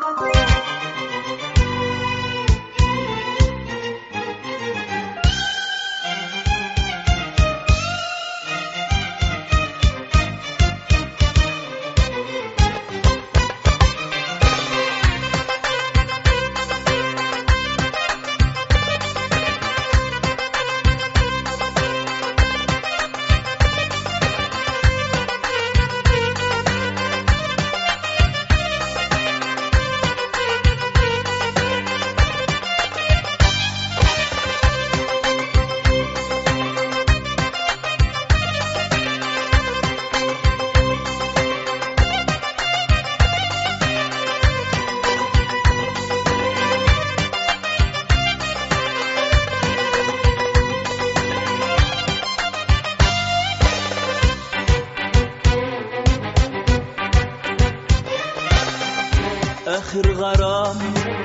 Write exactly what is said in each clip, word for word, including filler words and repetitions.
آخر غرام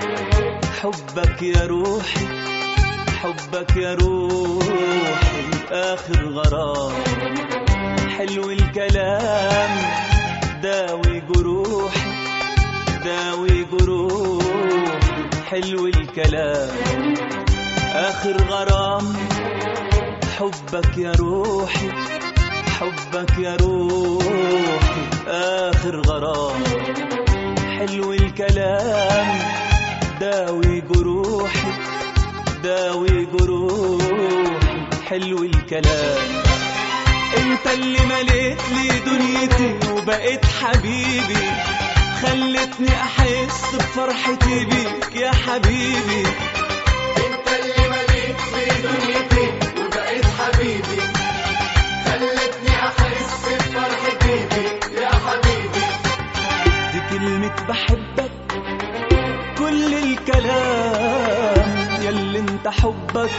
حبك يا روحي، حبك يا روحي آخر غرام. حلو الكلام داوي جروحي، داوي جروحي حلو الكلام. آخر غرام حبك يا روحي، حبك يا روحي آخر غرام. حلو الكلام داوي جروحي، داوي جروحي حلو الكلام. انت اللي مليت لي دنيتي وبقيت حبيبي، خلتني احس بفرحتي بيك يا حبيبي. انت اللي مليت لي دنيتي وبقيت حبيبي، خلتني احس بفرحتي بيك يا حبيبي. دي كلمة بحبك كل الكلام، ياللي انت حبك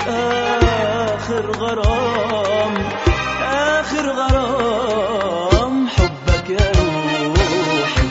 آخر غرام، آخر غرام حبك يا روحي.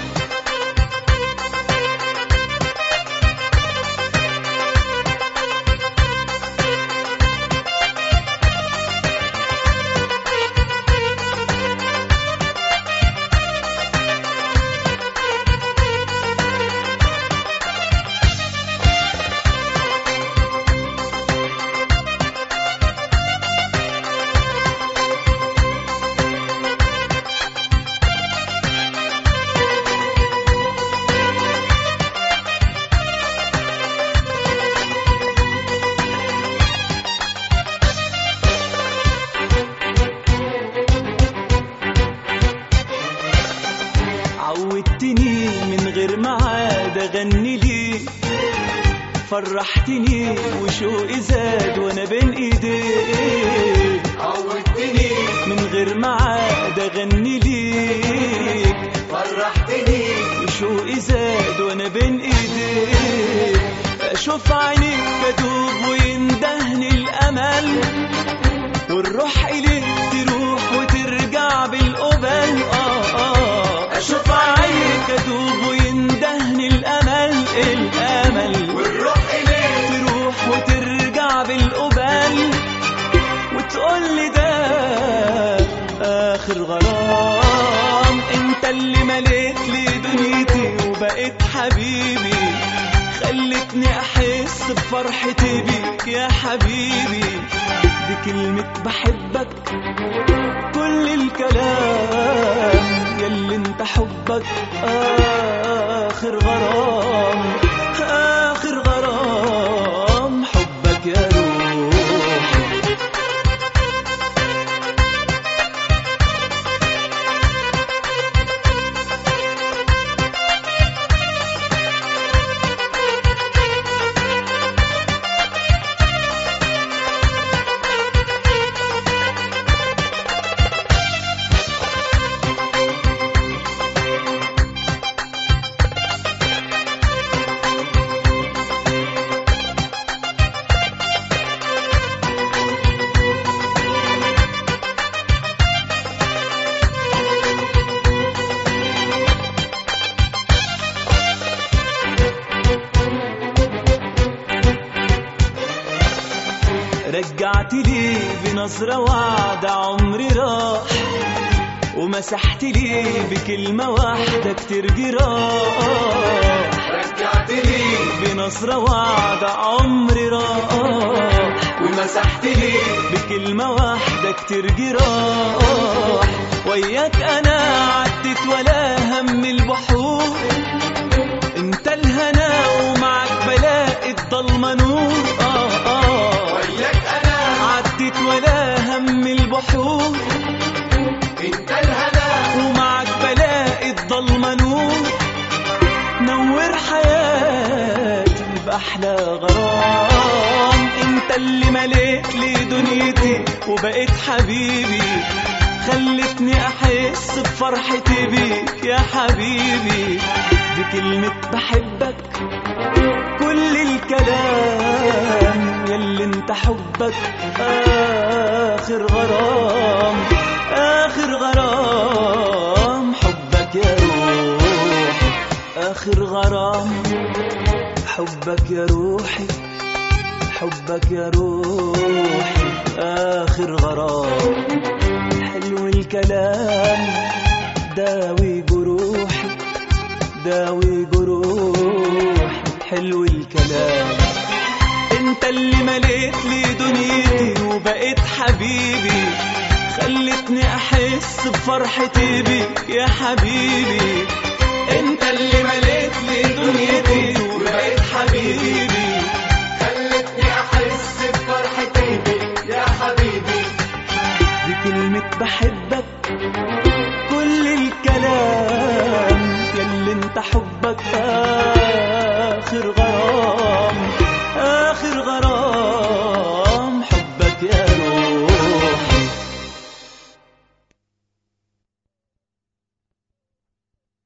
عودتني من غير معاد اغني ليك، فرحتني وشوقي زاد وانا بين ايديك. عودتني من غير معاد اغني ليك، فرحتني وشوقي زاد وانا بين ايديك. اشوف عينيك تدوب ويندهني الامل، والروح اليك تروح وترجع بالقبل. اه اه اشوف عينيك تدوب ويندهني الامل، الامل والروح اليك تروح وترجع بالقبل، وتقولي ده آخر غرام. انت اللي مليت لي دنيتي وبقيت حبيبي، خلتني احس بفرحتي بيك يا حبيبي. دي كلمة بحبك كل الكلام، ياللي انت حبك آخر غرام، آخر غرام حبك يا روحي. رجعت لي بنظرة وعدة عمري راح، ومسحت لي بكلمة واحدة كتير جراح. نظرة وعدة عمري راح، ومسحت لي بكلمة واحدة كتير جراح. وياك أنا عدت ولا هم البحور، انت الهنا ومعك بلاقي الضلمة نور. آه آه وياك أنا عدت ولا هم البحور، انت الهنا ومعك بلاقي الضلمة نور. نور حياتي بأحلى غرام، انت اللي مليت لي دنيتي وبقيت حبيبي، خلتني احس بفرحتي بيك يا حبيبي. بكلمة بحبك كل الكلام، ياللي انت حبك اخر غرام، اخر غرام. حبك يا روحي اخر غرام، حبك يا روحي، حبك يا روحي اخر غرام. حلو الكلام داوي جروحي، داوي جروحي. حلو الكلام انت اللي مليت لي دنيتي وبقيت حبيبي، خلتني احس بفرحتي بيك يا حبيبي. انت اللي مليت لي دنيتي